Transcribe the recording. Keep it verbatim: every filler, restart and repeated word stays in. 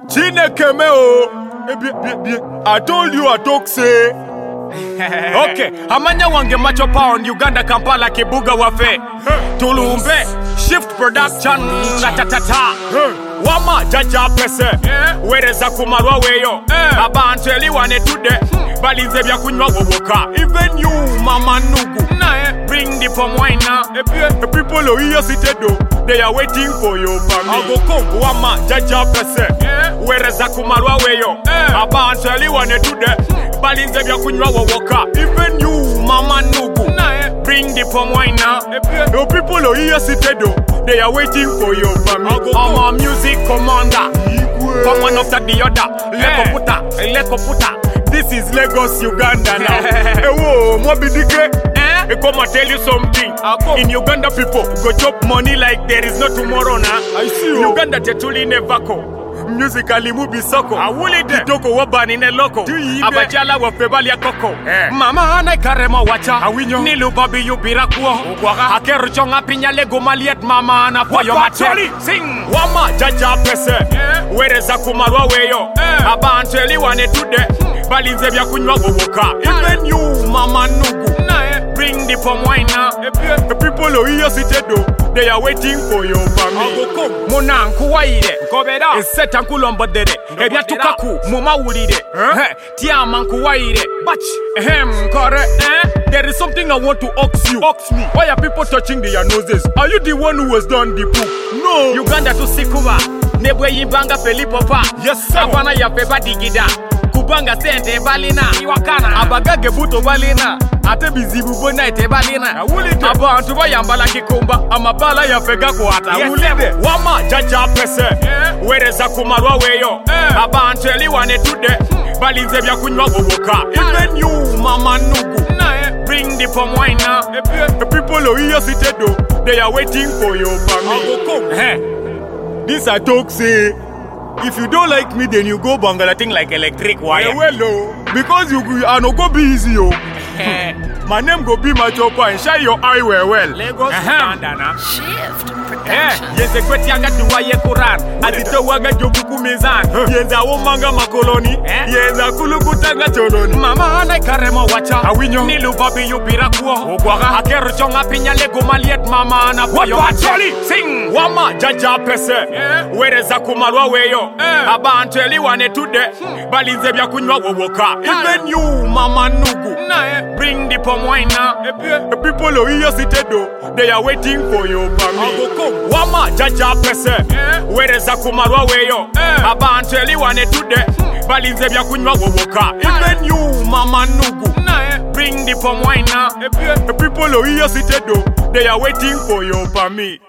Chineke me o. I told you I talk say. Okay, amanya wange macho pound Uganda Kampala Kibuga wafe. Tulumbe shift production ratatata. Wama jaja pese. Wereza kumarwa weyo. Abantu eliwane tude. Balinze bya kunywa wowoka. Even you mama nugu. Bring the palm wine now. The people who here sitedo, they are waiting for you for me. Ago come wama jaja pese. Wereza kumarwa weyo. Abantu eliwane tude. Balinze bya kunywa wowoka. Even you mama nugu. Bring the palm wine now. The people who here sitedo, they are waiting for you for me. I'm a music commander. Come one after the other. Leko puta, leko puta. This is Lagos, Uganda now. Hey, whoa, Mobidike. I come and tell you something. In Uganda, people go chop money like there is no tomorrow now. I see you. Uganda tetuli nevako. Musically mubi soko. Awuli de toko wabani ne loko. Abajala wa febali ya koko. Mama ana karema wacha. Awinyo. Nilu babi yubira kuo. Hakeru chonga pinya lego maliet mama ana poyo macheli. Sing. Wama jaja pese. Wereza kumarwa weyo. Abanteli wane tude. Balinze bya kunywa wowoka. Even you mama nugu. Bring the palm wine now. The people who here sitedo, they are waiting for you for me. Muna nkuwaire. Nkobera. Eseta nkulombodere. Ebya tukaku muma wulire. Tiama nkuwaire. Bach. Ehem kore. There is something I want to ask you. Ask me. Why are people touching their noses? Are you the one who has done the poop? No. Uganda to Sikuba. Nebwe yimbanga Felipo pa. Yes sir. Abana ya peba digida. Kubanga sente balina. Iwakana. Abagage buto balina. Ate bizibu bona ete balina. Abantu bayambala kikumba. Amabala ya fega kuata. Wama jaja pese. Wereza kumarwa weyo. Abantu eliwane tude. Balinze bya kunywa wowoka. Even you mama nugu. Bring the palm wine now. The people who here sitedo, they are waiting for you for me. This I talk say. If you don't like me, then you go bangala thing like electric wire. Yeah, well, no. Because you are no go be easy, yo. My name go be my chopper and shine your eye well well. Lagos Uganda. Shift production. Yes, the kweti anga tuwaye Quran. Azito waga jobuku mizan. Yenza womanga makoloni. Yenza kulukutanga choloni. Mama ana karema wacha. Awinyo. Nilu babi yubira kuo. Ogwaga. Akeru chonga pinya lego maliet mama ana poyo macholi. Sing. Wama jaja pese. Wereza kumarwa weyo. Abantu eliwane tude. Balinze bya kunywa wowoka. Even you mama nugu. Bring the palm wine now. The people who here sitedo, they are waiting for you for me. Wama jaja pese. Wereza kumarwa weyo. Abantu eliwane tude. Balinze bya kunywa wowoka. Even you mama nugu. Bring the palm wine now. The people who here sitedo, they are waiting for you for me.